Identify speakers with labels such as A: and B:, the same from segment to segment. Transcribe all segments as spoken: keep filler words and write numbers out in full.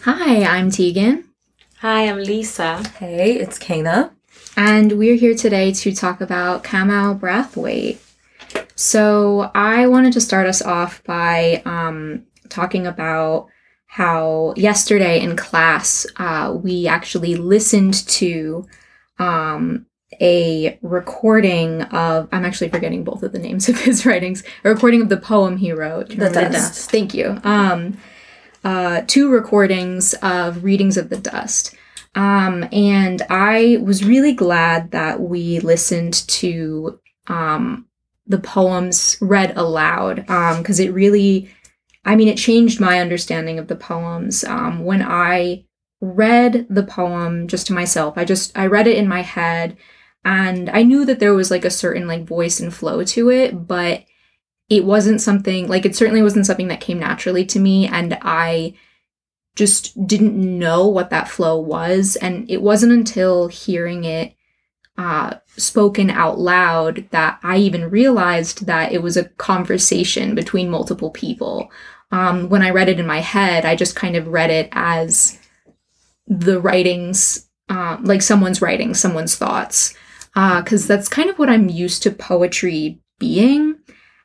A: Hi, I'm Tegan.
B: Hi, I'm Lisa.
C: Hey, it's Kana.
A: And we're here today to talk about Kamau Brathwaite. So I wanted to start us off by um, talking about how yesterday in class uh, we actually listened to um, a recording of, I'm actually forgetting both of the names of his writings, a recording of the poem he wrote.
C: The Dust. Dust.
A: Thank you. Um, uh, two recordings of Readings of the Dust. Um, and I was really glad that we listened to um, the poems read aloud, because um, it really, I mean, it changed my understanding of the poems. Um, when I read the poem just to myself, I just, I read it in my head, and I knew that there was like a certain like voice and flow to it, but it wasn't something, like it certainly wasn't something that came naturally to me, and I just didn't know what that flow was. And it wasn't until hearing it uh, spoken out loud that I even realized that it was a conversation between multiple people. Um, when I read it in my head, I just kind of read it as the writings, uh, like someone's writing, someone's thoughts, because uh, that's kind of what I'm used to poetry being.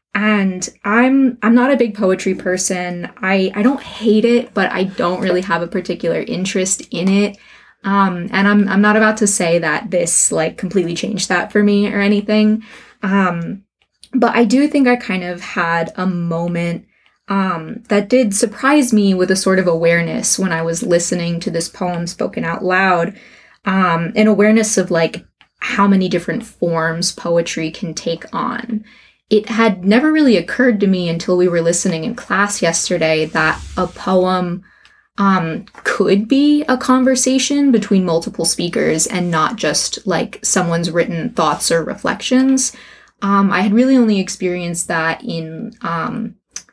A: And I'm I'm not a big poetry person. I, I don't hate it, but I don't really have a particular interest in it. Um, and I'm I'm not about to say that this like completely changed that for me or anything. Um, but I do think I kind of had a moment um, that did surprise me with a sort of awareness when I was listening to this poem spoken out loud. Um, an awareness of like how many different forms poetry can take on. It had never really occurred to me until we were listening in class yesterday that a poem um, could be a conversation between multiple speakers and not just like someone's written thoughts or reflections. Um, I had really only experienced that in um,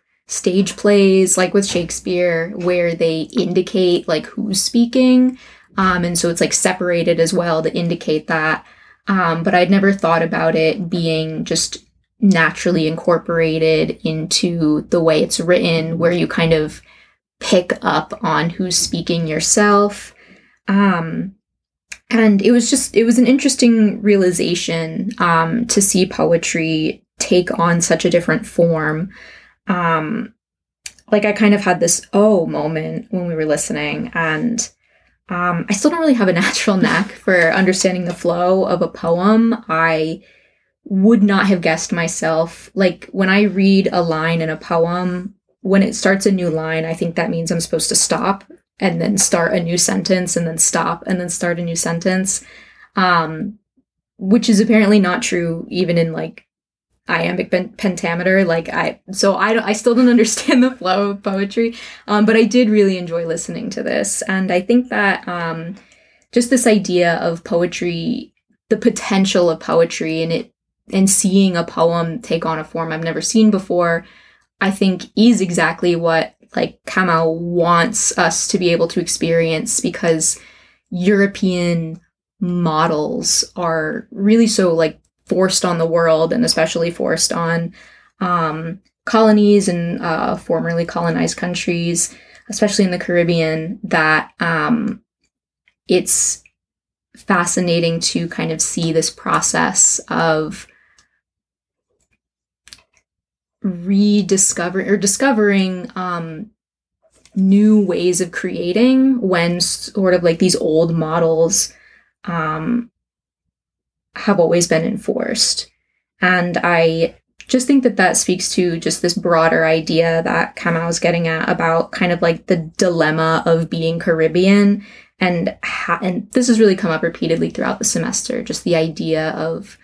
A: stage plays, like with Shakespeare, where they indicate like who's speaking. Um, and so it's like separated as well to indicate that. Um, but I'd never thought about it being just naturally incorporated into the way it's written, where you kind of pick up on who's speaking yourself. Um, and it was just, it was an interesting realization um, to see poetry take on such a different form. Um, like I kind of had this oh moment when we were listening, and um, I still don't really have a natural knack for understanding the flow of a poem. I would not have guessed myself. Like when I read a line in a poem, when it starts a new line, I think that means I'm supposed to stop and then start a new sentence and then stop and then start a new sentence. Um, which is apparently not true even in like iambic pentameter. Like I, so I, I still don't understand the flow of poetry. Um, but I did really enjoy listening to this. And I think that um, just this idea of poetry, the potential of poetry and it, and seeing a poem take on a form I've never seen before, I think is exactly what like Kamau wants us to be able to experience, because European models are really so like forced on the world, and especially forced on um, colonies and uh, formerly colonized countries, especially in the Caribbean, that um, it's fascinating to kind of see this process of rediscovering or discovering um, new ways of creating when sort of like these old models um, have always been enforced. And I just think that that speaks to just this broader idea that Kamau is getting at about kind of like the dilemma of being Caribbean. And, ha- and this has really come up repeatedly throughout the semester, just the idea of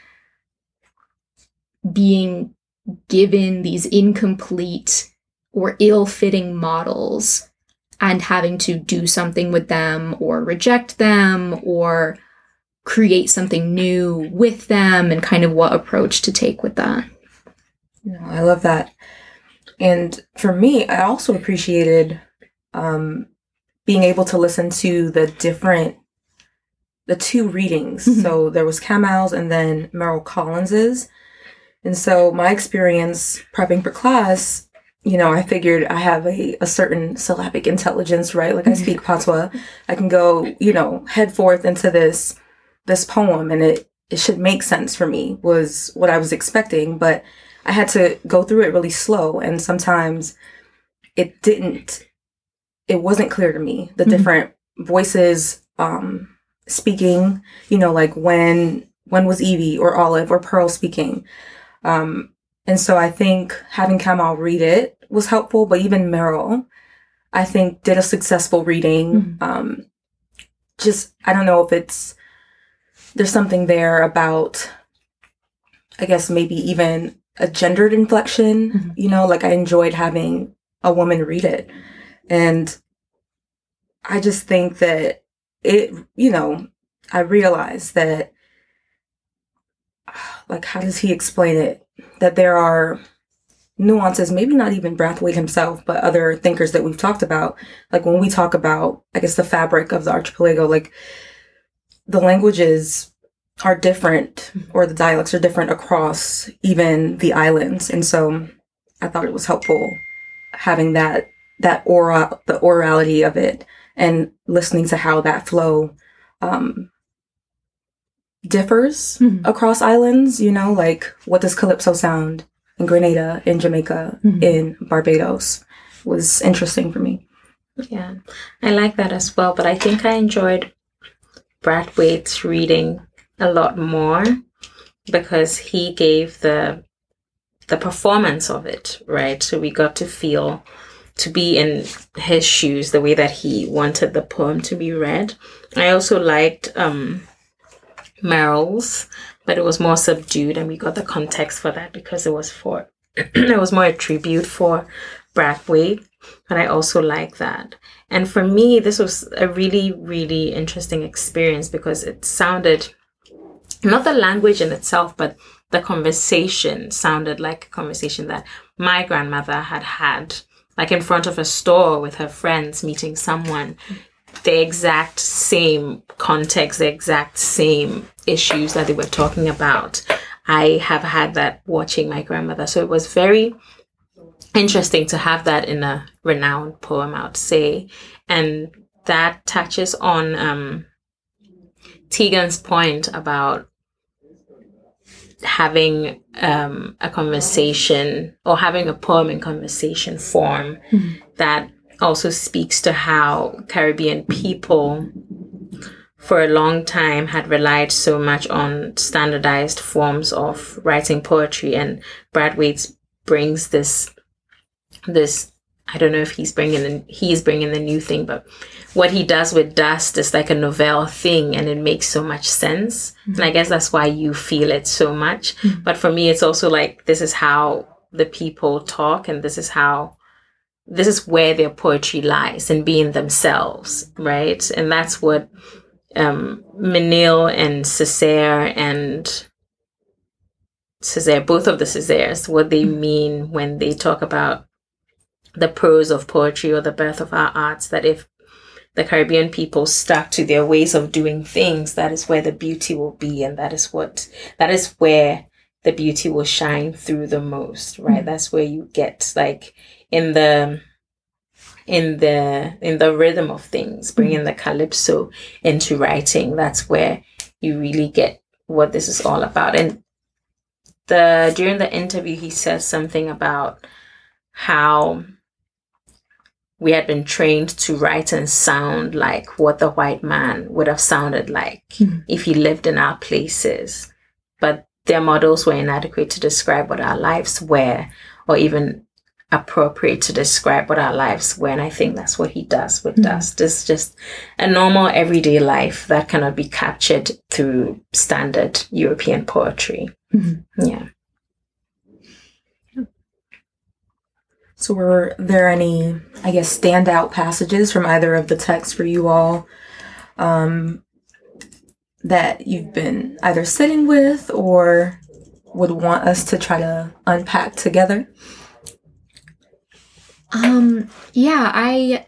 A: being given these incomplete or ill-fitting models and having to do something with them or reject them or create something new with them, and kind of what approach to take with that.
C: No, I love that. And for me, I also appreciated um, being able to listen to the different, the two readings. Mm-hmm. So there was Kamau's and then Merrill Collins's. And so my experience prepping for class, you know, I figured I have a, a certain syllabic intelligence, right? Like I speak Patois. I can go, you know, head forth into this this poem and it, it should make sense for me was what I was expecting. But I had to go through it really slow. And sometimes it didn't, it wasn't clear to me, the mm-hmm. different voices um, speaking, you know, like when, when was Evie or Olive or Pearl speaking? Um, And so I think having Kamal read it was helpful, but even Meryl, I think, did a successful reading. Mm-hmm. Um, just, I don't know if it's, there's something there about, I guess, maybe even a gendered inflection, mm-hmm. you know, like I enjoyed having a woman read it. And I just think that it, you know, I realized that, like, how does he explain it? That there are nuances, maybe not even Brathwaite himself, but other thinkers that we've talked about. Like when we talk about, I guess, the fabric of the archipelago, like the languages are different or the dialects are different across even the islands. And so I thought it was helpful having that, that aura, the orality of it and listening to how that flow um, differs mm-hmm. across islands, you know, like what does Calypso sound in Grenada, in Jamaica, mm-hmm. in Barbados was interesting for me.
B: Yeah, I like that as well. But I think I enjoyed Brathwaite's reading a lot more because he gave the the performance of it, right? So we got to feel, to be in his shoes the way that he wanted the poem to be read. I also liked um Meryl's, but it was more subdued, and we got the context for that because it was for it was more a tribute for Brathwaite. But I also like that, and for me, this was a really, really interesting experience because it sounded, not the language in itself, but the conversation sounded like a conversation that my grandmother had had, like in front of a store with her friends, meeting someone. The exact same context, the exact same issues that they were talking about. I have had that watching my grandmother. So it was very interesting to have that in a renowned poem, I would say. And that touches on um, Tegan's point about having um, a conversation or having a poem in conversation form mm-hmm. that also speaks to how Caribbean people for a long time had relied so much on standardized forms of writing poetry, and Brathwaite brings this this I don't know if he's bringing the, he's bringing the new thing, but what he does with Dust is like a novel thing, and it makes so much sense. Mm-hmm. And I guess that's why you feel it so much. Mm-hmm. But for me, it's also like this is how the people talk, and this is how this is where their poetry lies, in being themselves, right? And that's what um, Menil and Césaire and Césaire, both of the Césaires, what they mean when they talk about the prose of poetry or the birth of our arts, that if the Caribbean people stuck to their ways of doing things, that is where the beauty will be, and that is what, that is where the beauty will shine through the most, right? Mm-hmm. That's where you get, like, in the in the in the rhythm of things, bringing mm-hmm. the calypso into writing. That's where you really get what this is all about. And the during the interview, he says something about how we had been trained to write and sound like what the white man would have sounded like mm-hmm. if he lived in our places, but their models were inadequate to describe what our lives were, or even appropriate to describe what our lives were. And I think that's what he does with mm-hmm. Dust. It's just a normal everyday life that cannot be captured through standard European poetry. Mm-hmm. Yeah.
C: So were there any, I guess, standout passages from either of the texts for you all um, that you've been either sitting with or would want us to try to unpack together?
A: Um, yeah, I,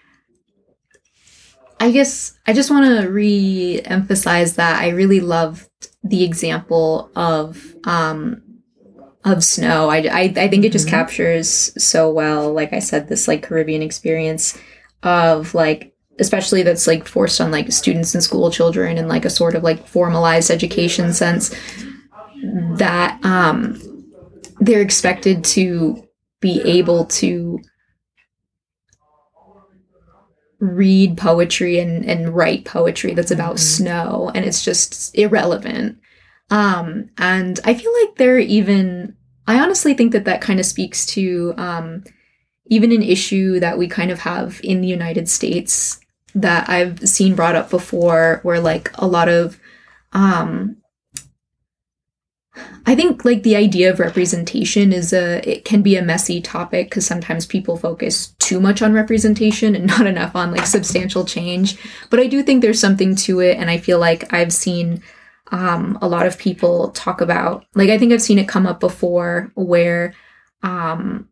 A: I guess I just want to re-emphasize that I really loved the example of, um, of snow. I, I, I think it just
C: Mm-hmm.
A: captures so well, like I said, this like Caribbean experience of like, especially that's like forced on like students and school children in like a sort of like formalized education sense, that um they're expected to be able to read poetry and, and write poetry that's about
C: Mhm.
A: snow, and it's just irrelevant. Um, and I feel like they're even, I honestly think that that kind of speaks to um, even an issue that we kind of have in the United States that I've seen brought up before, where like a lot of, um, I think like the idea of representation is a, it can be a messy topic because sometimes people focus too much on representation and not enough on like substantial change. But I do think there's something to it. And I feel like I've seen um, a lot of people talk about, like, I think I've seen it come up before where um,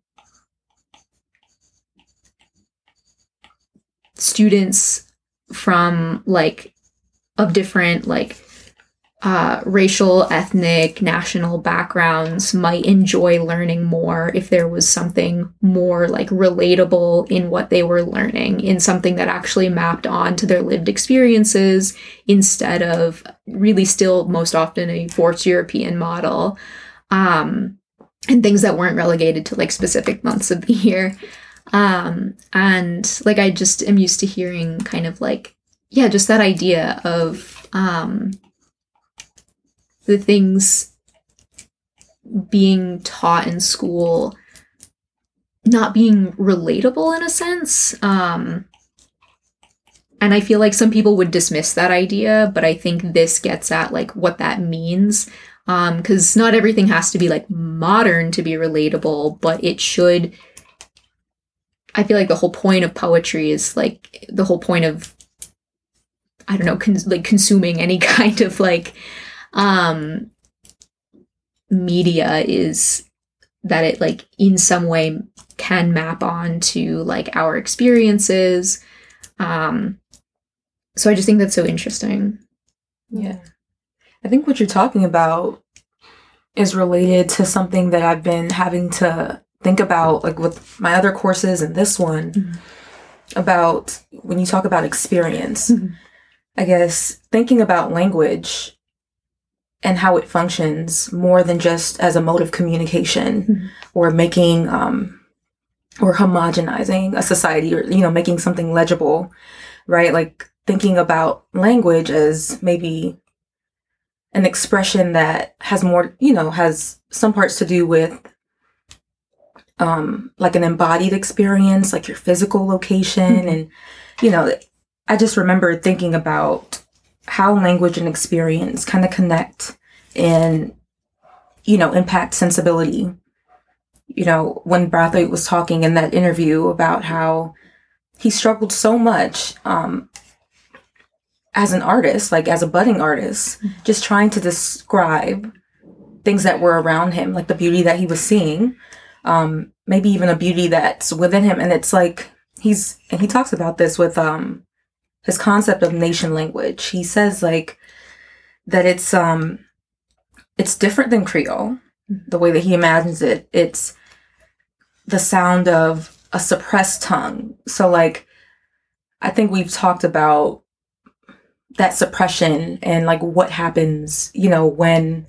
A: students from like, of different like, Uh, racial, ethnic, national backgrounds might enjoy learning more if there was something more like relatable in what they were learning, in something that actually mapped on to their lived experiences instead of really still most often a forced European model, um, and things that weren't relegated to like specific months of the year. Um, and like I just am used to hearing kind of like, yeah, just that idea of um, the things being taught in school not being relatable in a sense. Um, and I feel like some people would dismiss that idea, but I think this gets at like what that means. Um, 'cause not everything has to be like modern to be relatable, but it should. I feel like the whole point of poetry is like the whole point of, I don't know, cons- like consuming any kind of like, um, media is that it like in some way can map on to like our experiences. Um, so I just think that's so interesting.
C: Yeah. I think what you're talking about is related to something that I've been having to think about, like with my other courses and this one,
A: Mhm.
C: about when you talk about experience,
A: Mhm.
C: I guess thinking about language and how it functions more than just as a mode of communication
A: Mhm.
C: or making, um, or homogenizing a society, or, you know, making something legible, right? Like thinking about language as maybe an expression that has more, you know, has some parts to do with um, like an embodied experience, like your physical location.
A: Mhm.
C: And, you know, I just remember thinking about how language and experience kind of connect and, you know, impact sensibility. You know, when Brathwaite was talking in that interview about how he struggled so much um, as an artist, like as a budding artist, just trying to describe things that were around him, like the beauty that he was seeing, um, maybe even a beauty that's within him. And it's like he's, and he talks about this with um, his concept of nation language. He says like that it's um, it's different than Creole, the way that he imagines it. It's the sound of a suppressed tongue. So like, I think we've talked about that suppression and like what happens, you know, when,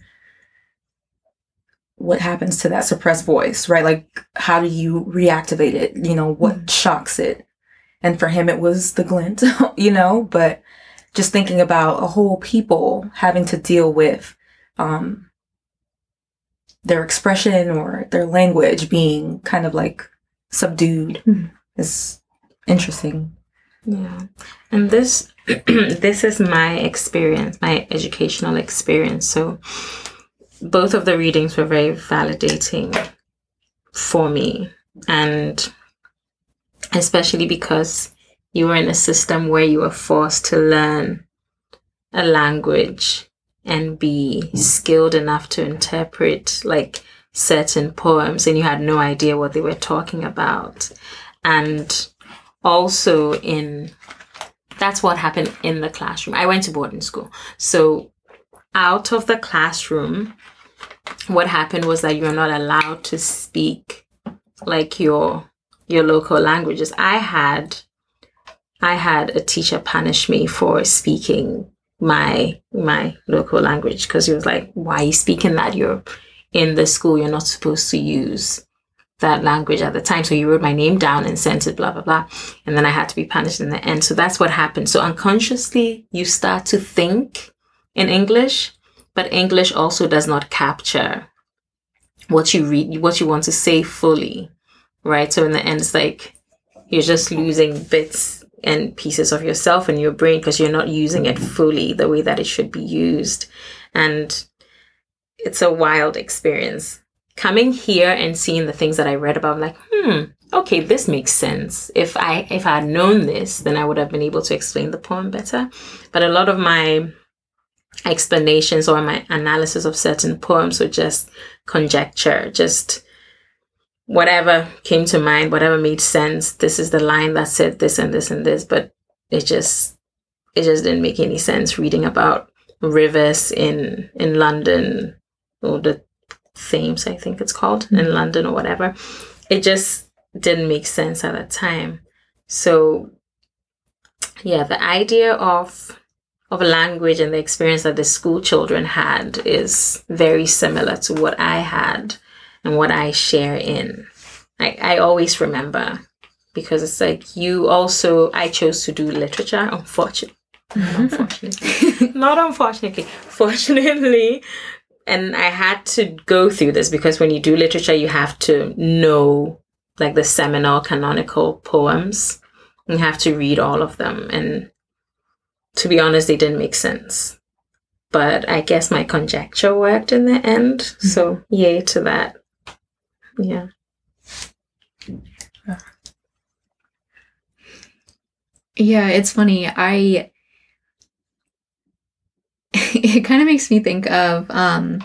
C: what happens to that suppressed voice, right? Like, how do you reactivate it? You know, what
A: Mm.
C: shocks it? And for him, it was the glint, you know, but just thinking about a whole people having to deal with, um, their expression or their language being kind of like subdued
A: Mhm.
C: is interesting.
B: Yeah. And this this is my experience, my educational experience. So both of the readings were very validating for me. And especially because you were in a system where you were forced to learn a language and be skilled enough to interpret like certain poems, and you had no idea what they were talking about. And also in, that's what happened in the classroom. I went to boarding school. So out of the classroom, what happened was that you're not allowed to speak like your your local languages. I had I had a teacher punish me for speaking my my local language, because he was like, why are you speaking that? You're in the school, you're not supposed to use that language at the time. So he wrote my name down and sent it, blah, blah, blah. And then I had to be punished in the end. So that's what happened. So unconsciously, you start to think in English, but English also does not capture what you read, what you want to say fully, right? So in the end, it's like you're just losing bits and pieces of yourself in your brain because you're not using it fully the way that it should be used. And it's a wild experience. Coming here and seeing the things that I read about, I'm like, hmm, okay, this makes sense. If I if I had known this, then I would have been able to explain the poem better. But a lot of my explanations or my analysis of certain poems were just conjecture, just whatever came to mind, whatever made sense. This is the line that said this and this and this, but it just it just didn't make any sense. Reading about rivers in in London, or the Thames, I think it's called, in London or whatever, it just didn't make sense at that time. So yeah, the idea of of language and the experience that the school children had is very similar to what I had and what I share in. I, I always remember, because it's like, you also, I chose to do literature, unfortunately. Not unfortunately. Not unfortunately. Fortunately. And I had to go through this, because when you do literature, you have to know like the seminal canonical poems. You have to read all of them. And to be honest, they didn't make sense. But I guess my conjecture worked in the end. Mm-hmm. So yay to that. Yeah.
A: Yeah, it's funny. I it kind of makes me think of um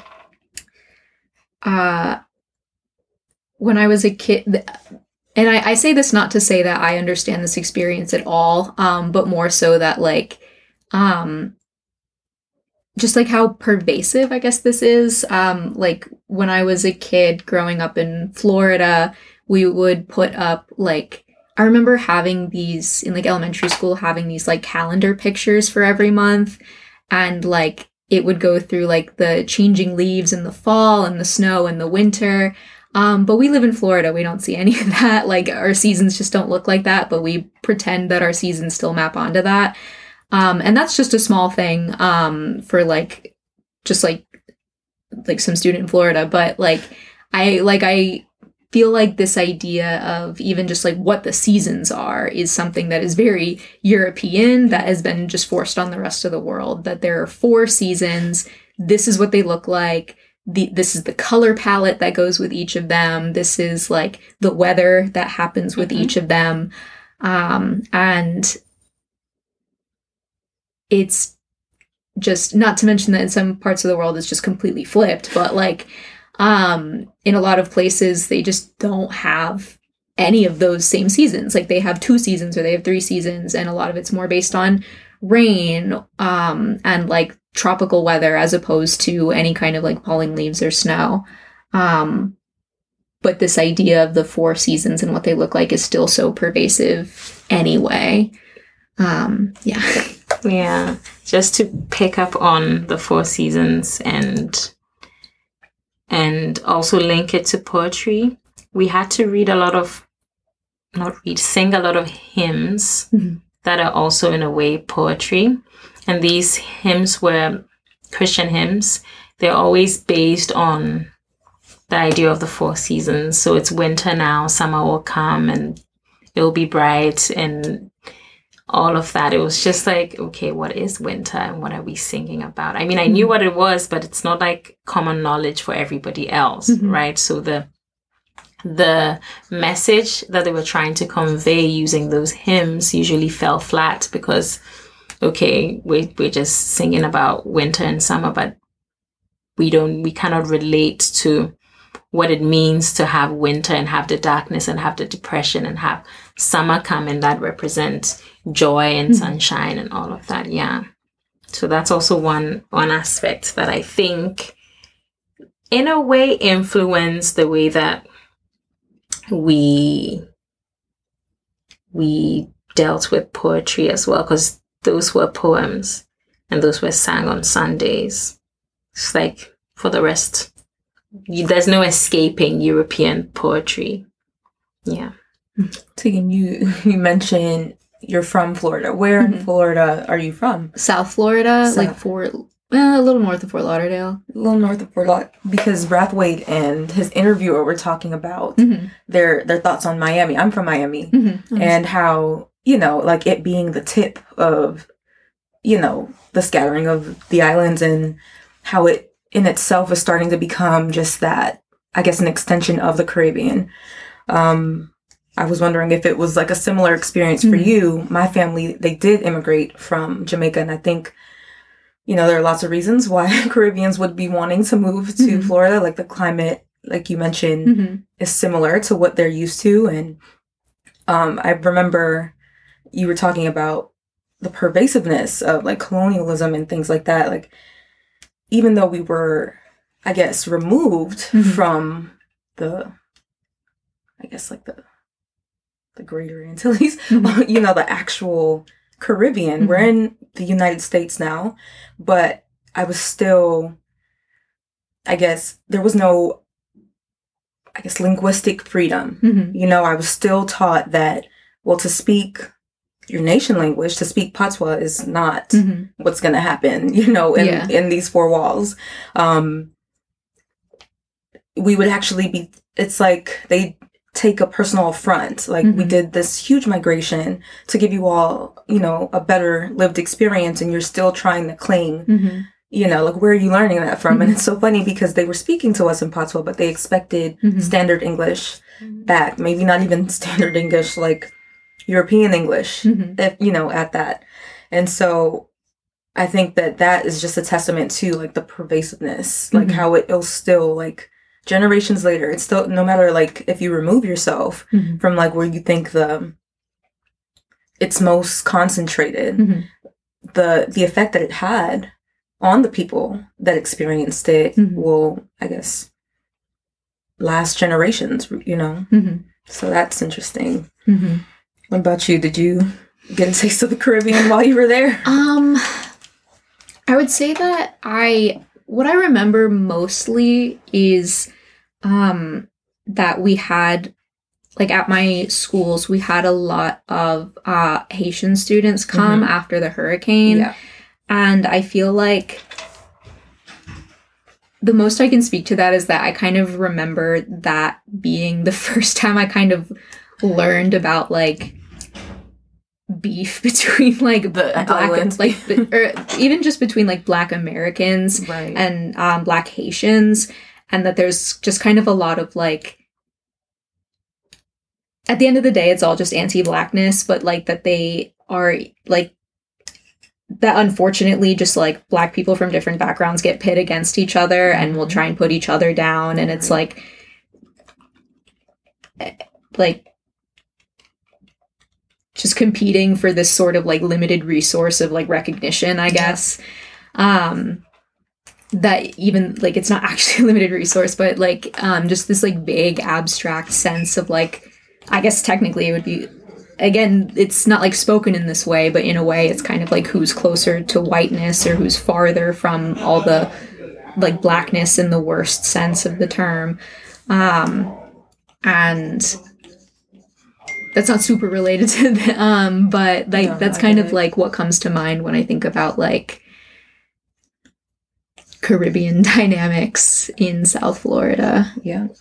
A: uh when I was a kid, and I, I say this not to say that I understand this experience at all, um, but more so that like um just like how pervasive I guess this is. Um, like when I was a kid growing up in Florida, we would put up like, I remember having these in like elementary school, having these like calendar pictures for every month. And like it would go through like the changing leaves in the fall and the snow in the winter. Um, but we live in Florida. We don't see any of that. Like our seasons just don't look like that, but we pretend that our seasons still map onto that. Um, and that's just a small thing um, for like, just like, like some student in Florida. But like, I, like, I feel like this idea of even just like what the seasons are is something that is very European, that has been just forced on the rest of the world, that there are four seasons. This is what they look like. The, this is the color palette that goes with each of them. This is like the weather that happens with mm-hmm. each of them. Um, and it's just, not to mention that in some parts of the world it's just completely flipped, but like um, in a lot of places they just don't have any of those same seasons. Like they have two seasons or they have three seasons, and a lot of it's more based on rain um, and like tropical weather as opposed to any kind of like falling leaves or snow. Um, but this idea of the four seasons and what they look like is still so pervasive anyway. Um, yeah.
B: Yeah. Just to pick up on the four seasons and and also link it to poetry, we had to read a lot of, not read, sing a lot of hymns mm-hmm. that are also in a way poetry. And these hymns were Christian hymns. They're always based on the idea of the four seasons. So it's winter now, summer will come and it'll be bright and all of that. It was just like, okay, what is winter and what are we singing about? I mean, I knew what it was, but it's not like common knowledge for everybody else, mm-hmm. right? So the the message that they were trying to convey using those hymns usually fell flat because, okay, we, we're just singing about winter and summer, but we don't, we cannot relate to what it means to have winter and have the darkness and have the depression and have summer come, and that represents joy and mm-hmm. sunshine and all of that. Yeah. So that's also one, one aspect that I think in a way influenced the way that we we dealt with poetry as well, because those were poems and those were sang on Sundays. It's like for the rest, you, there's no escaping European poetry. Yeah.
C: Tegan, you you mentioned you're from Florida. Where
A: Mhm.
C: in Florida are you from?
A: South Florida,
C: South.
A: like Fort, well, a little north of Fort Lauderdale.
C: A little north of Fort Lauderdale, because Brathwaite and his interviewer were talking about
A: Mm-hmm.
C: their their thoughts on Miami. I'm from Miami,
A: Mm-hmm.
C: and how, you know, like it being the tip of, you know, the scattering of the islands, and how it in itself is starting to become just that, I guess, an extension of the Caribbean. Um, I was wondering if it was like a similar experience for
A: Mhm.
C: you. My family, they did immigrate from Jamaica, and I think, you know, there are lots of reasons why Caribbeans would be wanting to move to
A: Mhm.
C: Florida. Like the climate, like you mentioned,
A: Mm-hmm.
C: is similar to what they're used to. And um, I remember you were talking about the pervasiveness of like colonialism and things like that. Like, even though we were, I guess, removed
A: Mhm.
C: from the, I guess, like the the Greater Antilles,
A: Mhm.
C: you know, the actual Caribbean. We're
A: Mhm.
C: in the United States now, but I was still, I guess, there was no, I guess, linguistic freedom.
A: Mm-hmm.
C: You know, I was still taught that, well, to speak your nation language, to speak Patois is not
A: Mm-hmm.
C: what's going to happen, you know, in,
A: Yeah.
C: in these four walls. Um, we would actually be, it's like they take a personal affront. Like, we
A: Mhm.
C: did this huge migration to give you all, you know, a better lived experience, and you're still trying to cling,
A: Mm-hmm.
C: you know, like, where are you learning that from? And
A: Mhm.
C: it's so funny because they were speaking to us in Patois, but they expected
A: Mhm.
C: standard English back. Maybe not even standard English, like European English,
A: Mm-hmm.
C: if, you know, at that. And so I think that that is just a testament to like the pervasiveness, like
A: Mhm.
C: how it, it'll still, like, generations later, it's still, no matter like if you remove yourself
A: Mm-hmm.
C: from like where you think the it's most concentrated,
A: Mm-hmm.
C: the the effect that it had on the people that experienced it
A: Mhm.
C: will, I guess, last generations, you know.
A: Mm-hmm.
C: So that's interesting.
A: Mm-hmm.
C: What about you? Did you get a taste of the Caribbean while you were there?
A: Um, I would say that I, what I remember mostly is, um, that we had, like at my schools, we had a lot of uh, Haitian students come
C: Mhm.
A: after the hurricane.
C: Yeah.
A: And I feel like the most I can speak to that is that I kind of remember that being the first time I kind of learned about like beef between like
C: The
A: black
C: island.
A: like be- or even just between like Black Americans
C: Right.
A: and um, Black Haitians, and that there's just kind of a lot of like, at the end of the day, it's all just anti-Blackness, but like that they are like, that unfortunately just like Black people from different backgrounds get pit against each other and will try and put each other down. And it's like, like just competing for this sort of like limited resource of like recognition, I
C: Yeah.
A: guess. Um, that even like it's not actually a limited resource, but like um, just this like vague abstract sense of like, I guess technically it would be, again, it's not like spoken in this way, but in a way it's kind of like who's closer to whiteness or who's farther from all the like Blackness in the worst sense of the term. Um, and that's not super related to the, um, but like
C: No,
A: that's
C: I
A: kind
C: get
A: of
C: it.
A: like what comes to mind when I think about like Caribbean dynamics in South Florida.
C: Yeah.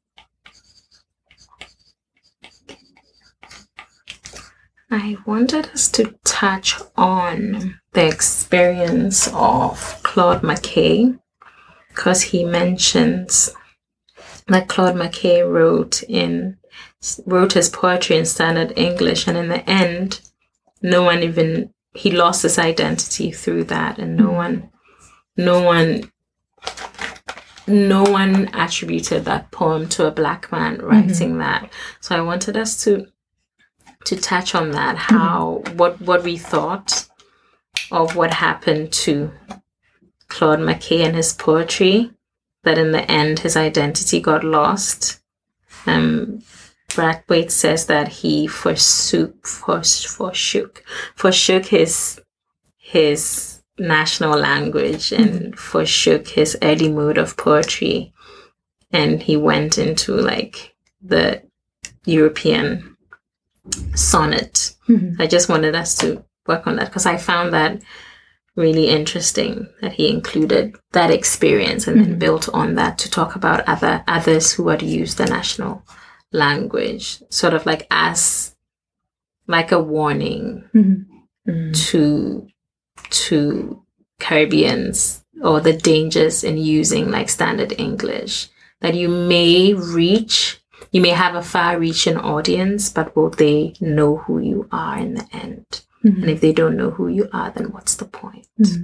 B: I wanted us to touch on the experience of Claude McKay, because he mentions that Claude McKay wrote in wrote his poetry in standard English, and in the end, no one even he lost his identity through that, and no one, no one, no one attributed that poem to a Black man writing that. So I wanted us to. to touch on that, how what what we thought of what happened to Claude McKay and his poetry, that in the end his identity got lost. Um, Brathwaite says that he forsook, fors- forsook, forsook his his national language and forsook his early mode of poetry, and he went into like the European sonnet.
A: Mm-hmm.
B: I just wanted us to work on that because I found that really interesting that he included that experience and
A: Mm-hmm.
B: then built on that to talk about other others who had used the national language, sort of like as like a warning
A: Mm-hmm.
C: Mm.
B: to to Caribbeans or the dangers in using like standard English, that you may reach, you may have a far-reaching audience, but will they know who you are in the end?
A: Mm-hmm.
B: And if they don't know who you are, then what's the point?
A: Mm-hmm.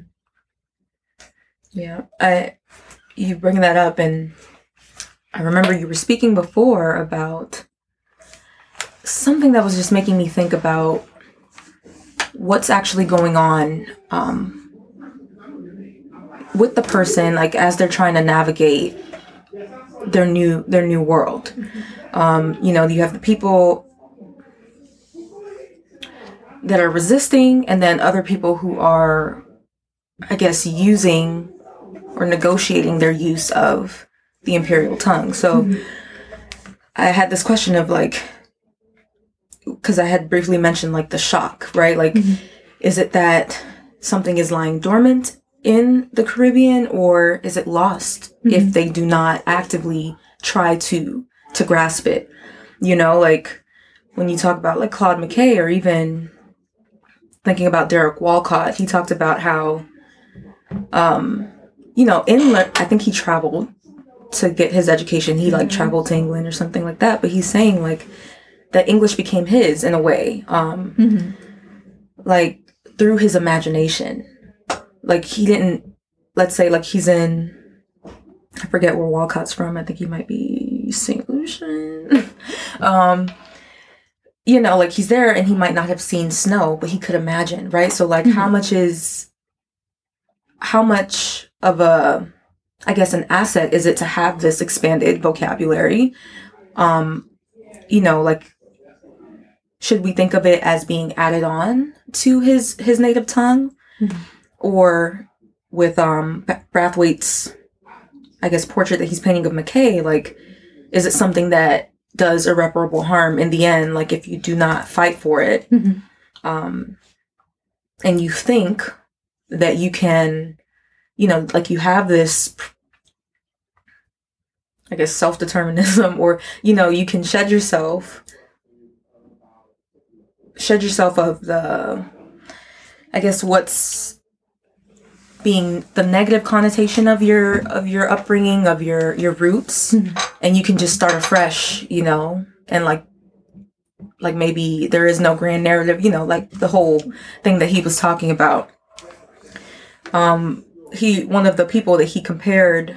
C: Yeah, I you bring that up, and I remember you were speaking before about something that was just making me think about what's actually going on um, with the person, like as they're trying to navigate their new their new world. Um, you know, you have the people that are resisting, and then other people who are, I guess, using or negotiating their use of the imperial tongue. So mm-hmm. I had this question of like, because I had briefly mentioned like the shock, right? Like, mm-hmm. is it that something is lying dormant in the Caribbean, or is it lost mm-hmm. if they do not actively try to to grasp it? You know, like when you talk about like Claude McKay, or even thinking about Derek Walcott, he talked about how, um, you know, in I think he traveled to get his education. He like traveled to England or something like that. But he's saying like that English became his in a way, um,
A: mm-hmm.
C: like through his imagination. Like he didn't, let's say like he's in, I forget where Walcott's from. I think he might be Saint Lucian. um, you know, like he's there and he might not have seen snow, but he could imagine, right? So like mm-hmm. how much is, how much of a, I guess, an asset is it to have this expanded vocabulary? Um, you know, like, should we think of it as being added on to his, his native tongue? Mm-hmm. Or with um, Brathwaite's, I guess, portrait that he's painting of McKay, like, is it something that does irreparable harm in the end? Like, if you do not fight for it,
A: mm-hmm.
C: um, and you think that you can, you know, like you have this, I guess, self-determinism, or, you know, you can shed yourself, shed yourself of the, I guess, what's being the negative connotation of your, of your upbringing, of your, your roots,
A: mm-hmm.
C: and you can just start afresh, you know, and like, like maybe there is no grand narrative, you know, like the whole thing that he was talking about. Um, he, one of the people that he compared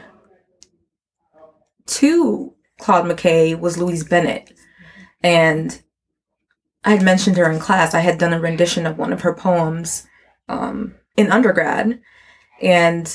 C: to Claude McKay was Louise Bennett. And I had mentioned her in class. I had done a rendition of one of her poems um, in undergrad. And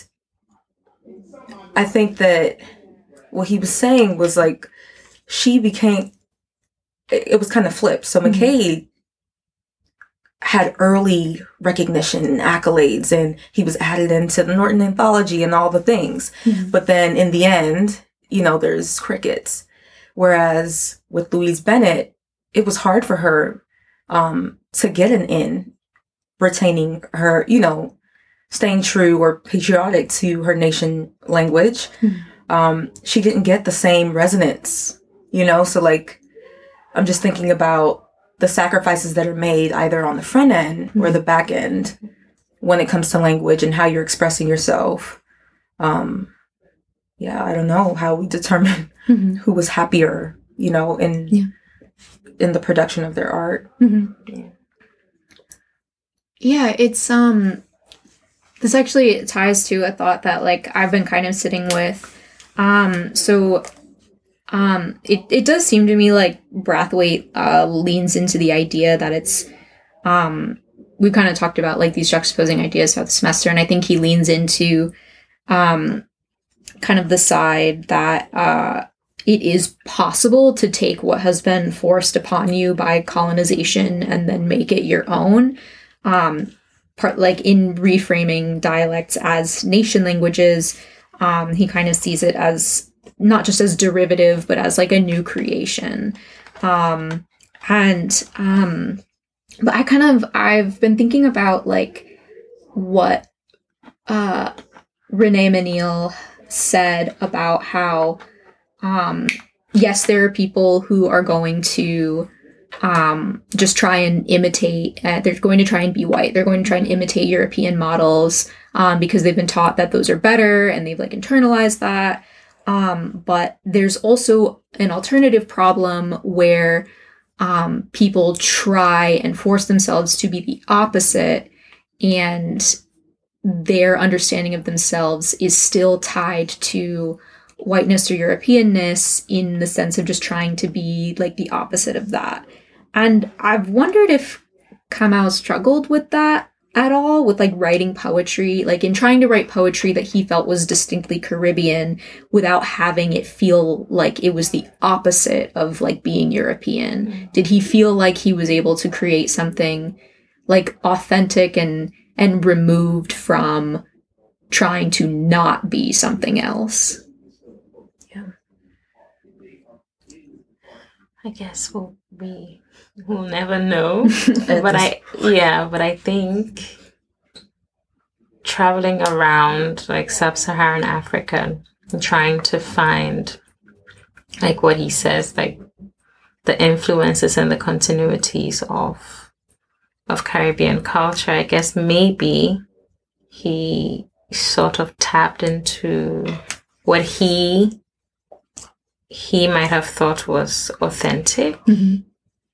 C: I think that what he was saying was like, she became, it, it was kind of flipped. So mm-hmm. McKay had early recognition and accolades, and he was added into the Norton Anthology and all the things.
A: Mm-hmm.
C: But then in the end, you know, there's crickets. Whereas with Louise Bennett, it was hard for her um, to get an in, retaining her, you know, staying true or patriotic to her nation language.
A: Mm-hmm.
C: Um, she didn't get the same resonance, you know? So like, I'm just thinking about the sacrifices that are made either on the front end mm-hmm. or the back end when it comes to language and how you're expressing yourself. Um, yeah, I don't know how we determine
A: mm-hmm.
C: who was happier, you know, in
A: yeah.
C: in the production of their art.
A: Mm-hmm.
C: Yeah.
A: yeah, it's um this actually ties to a thought that like I've been kind of sitting with. Um, so um, it, it does seem to me like Brathwaite uh, leans into the idea that it's, um, we kind of talked about like these juxtaposing ideas throughout the semester, and I think he leans into um, kind of the side that uh, it is possible to take what has been forced upon you by colonization and then make it your own. Um, part like in reframing dialects as nation languages, um, he kind of sees it as not just as derivative, but as like a new creation. Um, and um, but I kind of I've been thinking about like what uh, Renee Menil said about how um, yes, there are people who are going to um, just try and imitate. Uh, they're going to try and be white. They're going to try and imitate European models um, because they've been taught that those are better and they've like internalized that. Um, but there's also an alternative problem where um, people try and force themselves to be the opposite, and their understanding of themselves is still tied to whiteness or Europeanness in the sense of just trying to be like the opposite of that. And I've wondered if Kamau struggled with that at all, with like writing poetry, like in trying to write poetry that he felt was distinctly Caribbean without having it feel like it was the opposite of like being European. Mm-hmm. Did he feel like he was able to create something like authentic and and removed from trying to not be something else?
B: Yeah. I guess we'll we will never know. But I yeah, but I think traveling around like sub-Saharan Africa and trying to find like what he says, like the influences and the continuities of of Caribbean culture, I guess maybe he sort of tapped into what he he might have thought was authentic. Mm-hmm.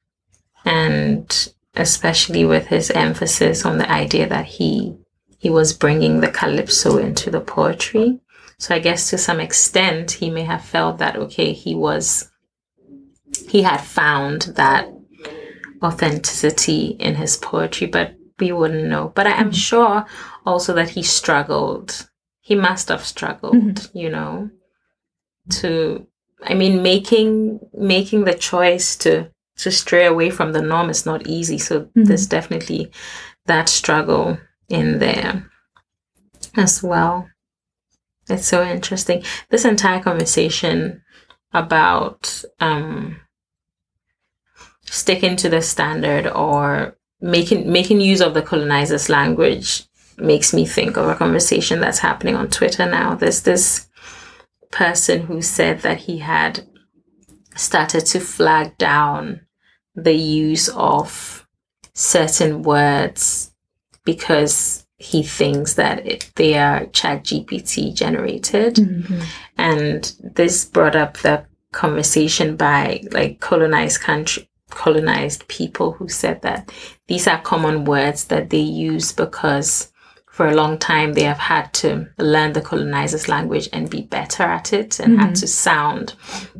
B: And especially with his emphasis on the idea that he he was bringing the calypso into the poetry. So I guess to some extent he may have felt that, okay, he was he had found that authenticity in his poetry, but we wouldn't know. But I am mm-hmm. sure also that he struggled. He must have struggled, mm-hmm. you know, to, I mean, making making the choice to to stray away from the norm is not easy. So mm-hmm. there's definitely that struggle in there as well. It's so interesting. This entire conversation about um, sticking to the standard or making making use of the colonizer's language makes me think of a conversation that's happening on Twitter now. There's this person who said that he had started to flag down the use of certain words because he thinks that it, they are ChatGPT generated. Mm-hmm. And this brought up the conversation by like colonized country, colonized people who said that these are common words that they use because for a long time they have had to learn the colonizer's language and be better at it and mm-hmm. had to sound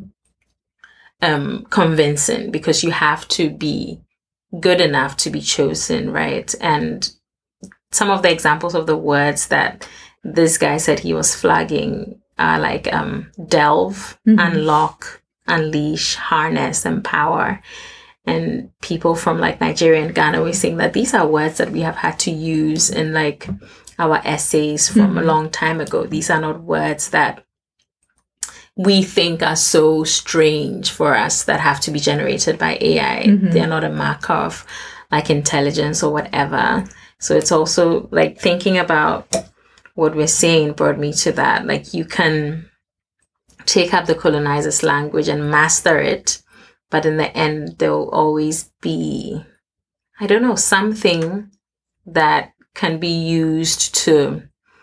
B: um, convincing because you have to be good enough to be chosen, right? And some of the examples of the words that this guy said he was flagging are like um, delve, mm-hmm. unlock, unleash, harness, empower. And people from like Nigeria and Ghana were saying that these are words that we have had to use in like our essays from mm-hmm. a long time ago. These are not words that we think are so strange for us that have to be generated by A I. Mm-hmm. They're not a marker of like intelligence or whatever. So it's also like thinking about what we're saying brought me to that. Like you can take up the colonizer's language and master it, but in the end, there will always be, I don't know, something that can be used to,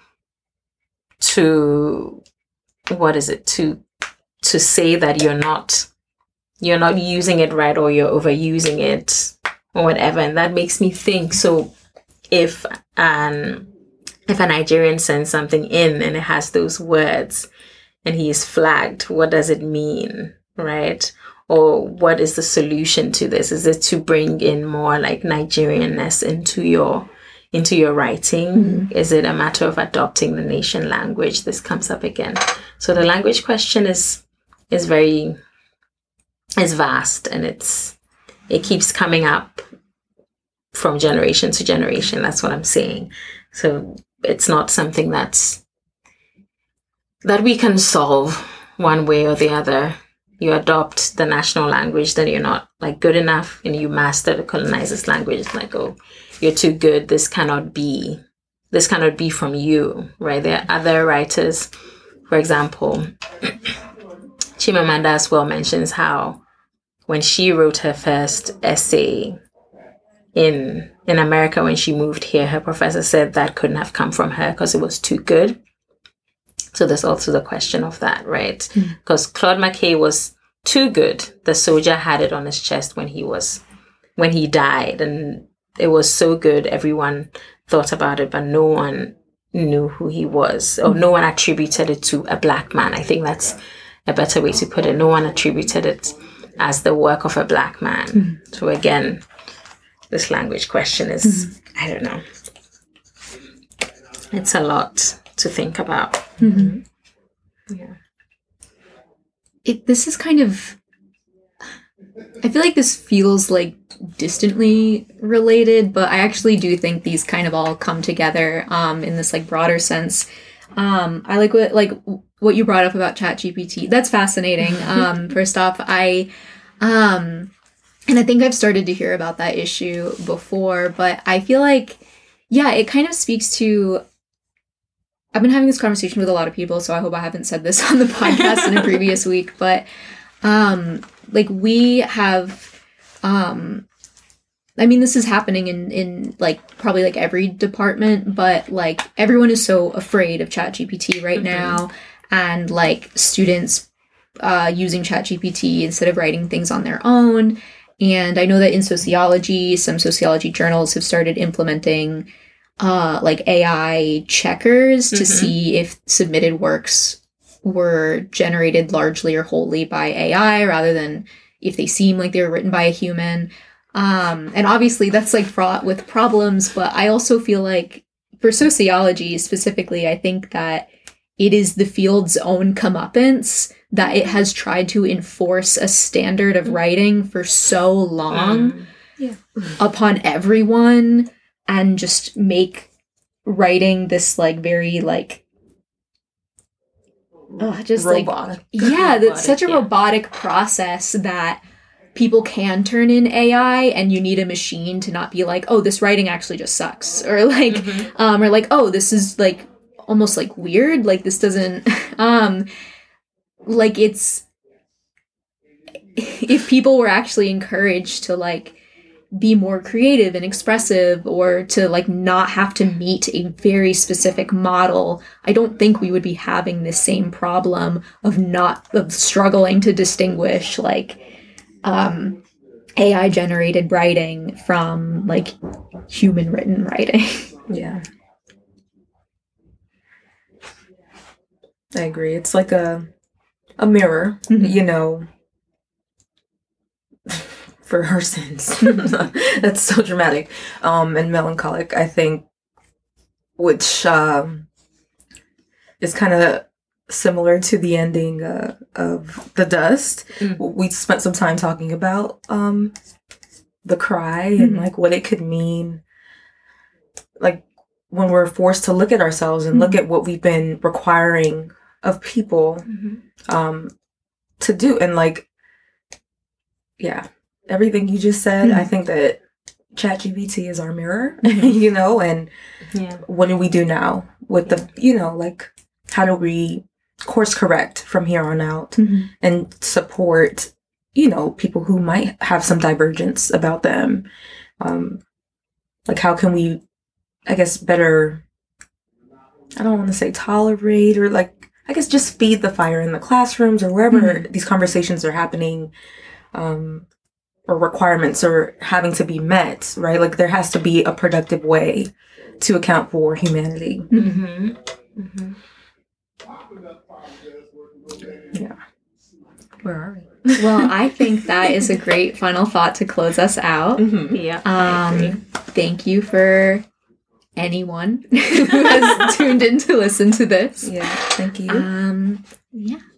B: to, what is it, to, to say that you're not, you're not using it right or you're overusing it or whatever. And that makes me think, so if an, if a Nigerian sends something in and it has those words and he is flagged, what does it mean, right? Or what is the solution to this? Is it to bring in more like Nigerianness into your into your writing?
A: Mhm.
B: Is it a matter of adopting the nation language? This comes up again. So the language question is is very is vast, and it's it keeps coming up from generation to generation. That's what I'm saying. So it's not something that's that we can solve one way or the other. You adopt the national language, then you're not like good enough, and you master the colonizer's language. It's like, oh, you're too good. This cannot be. This cannot be from you, right? There are other writers, for example, Chimamanda as well mentions how when she wrote her first essay in in America, when she moved here, her professor said that couldn't have come from her because it was too good. So there's also the question of that, right? Because mm. Claude McKay was too good. The soldier had it on his chest when he was when he died, and it was so good. Everyone thought about it, but no one knew who he was, or no one attributed it to a black man. I think that's a better way to put it. No one attributed it as the work of a black man. Mm. So again, this language question is, mm. I don't know. It's a lot to think about.
A: Mm-hmm.
B: Yeah.
A: It, this is kind of, I feel like this feels like distantly related, but I actually do think these kind of all come together um, in this like broader sense. Um, I like what like what you brought up about ChatGPT. That's fascinating. Um, first off, I um, and I think I've started to hear about that issue before, but I feel like, yeah, it kind of speaks to. I've been having this conversation with a lot of people, so I hope I haven't said this on the podcast in a previous week, but um, like we have, um, I mean, this is happening in, in like probably like every department, but like everyone is so afraid of ChatGPT right mm-hmm. now, and like students uh, using ChatGPT instead of writing things on their own. And I know that in sociology, some sociology journals have started implementing uh like A I checkers to mm-hmm. see if submitted works were generated largely or wholly by A I rather than if they seem like they were written by a human. Um and obviously that's like fraught with problems, but I also feel like for sociology specifically, I think that it is the field's own comeuppance that it has tried to enforce a standard of writing for so long mm. yeah. upon everyone, and just make writing this like very like uh, just
C: robotic.
A: like yeah that's such a yeah. robotic process that people can turn in A I, and you need a machine to not be like, oh, this writing actually just sucks, or like mm-hmm. um or like, oh, this is like almost like weird, like this doesn't um like it's if people were actually encouraged to like be more creative and expressive, or to like not have to meet a very specific model, I don't think we would be having this same problem of not of struggling to distinguish like um A I generated writing from like human written writing.
C: Yeah. I agree. It's like a a mirror, mm-hmm. you know, for her sins. That's so dramatic um, and melancholic, I think, which um, is kind of similar to the ending uh, of The Dust. Mm-hmm. We spent some time talking about um, the cry mm-hmm. and like what it could mean, like when we're forced to look at ourselves and mm-hmm. look at what we've been requiring of people mm-hmm. um, to do. And like, yeah. Everything you just said, mm-hmm. I think that ChatGPT is our mirror, you know, and yeah. what do we do now with yeah. the, you know, like, how do we course correct from here on out mm-hmm. and support, you know, people who might have some divergence about them? Um, like, how can we, I guess, better, I don't want to say tolerate, or like, I guess just feed the fire in the classrooms or wherever mm-hmm. these conversations are happening. Um, or requirements are having to be met, right? Like there has to be a productive way to account for humanity.
B: Mm-hmm. Mm-hmm.
C: Yeah. Where are we?
A: Well, I think that is a great final thought to close us out.
B: Mm-hmm. Yeah.
A: Um, thank you for anyone who has tuned in to listen to this.
C: Yeah, thank you.
A: Um, yeah.